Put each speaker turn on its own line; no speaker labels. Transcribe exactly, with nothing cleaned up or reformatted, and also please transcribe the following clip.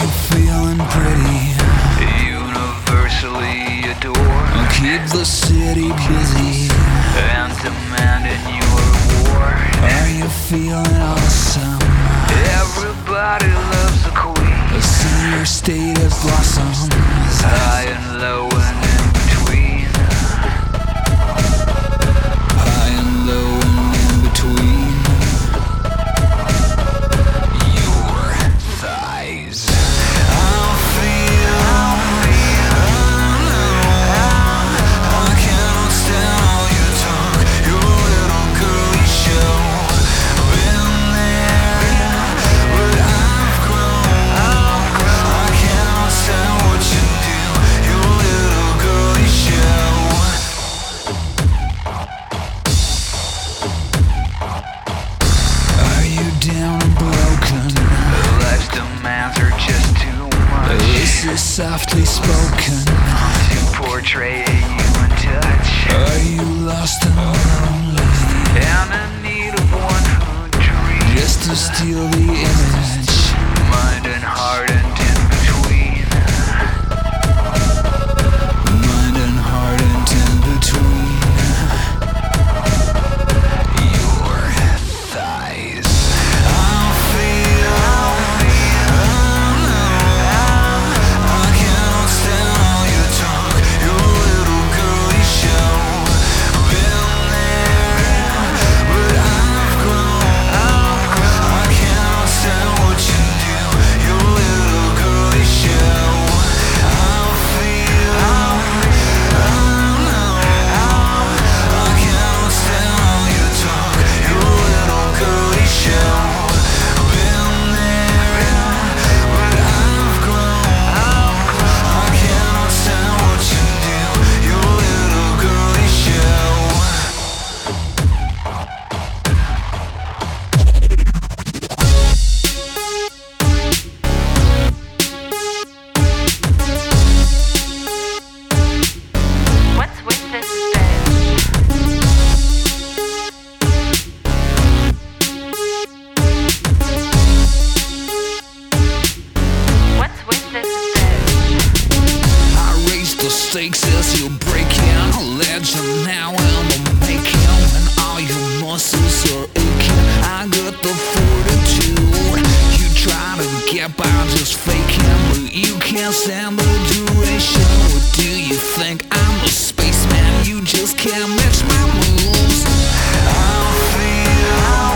you feeling pretty?
Universally adored.
Keep the city busy
And demanding your reward.
Are you feeling awesome?
Everybody loves a queen.
See your state of blossoms,
high and low and in between.
High and low and in between. Your thighs. I feel, I cannot stand all your talk, your little girly show. Been there, but I've grown. I cannot stand what you do, your little girly show. Are you down and broken?
Life's demands are just too much.
This is softly spoken
to portray a human touch.
Are you lost and lonely?
And in need of one who dreams.
Just to steal the image.
Mind and heart and in between.
Mind and heart and in between. Your thighs. I feel, I cannot stand all your talk, your little girly show. Been there, but I've grown. I cannot stand what you do, your little girly show. I feel, I cannot stand all your talk, your little girly show. Been there, but I've grown. I cannot stand what you do, your little girly show.
What's with this bitch? What's with this bitch?
I raise the stakes as you break in. A legend now in the making. When all your muscles are aching, I got the fortitude. You try to get by just faking, but you can't stand the duration. Or do you think I'm a spaceman? You just can't match my moves. I feel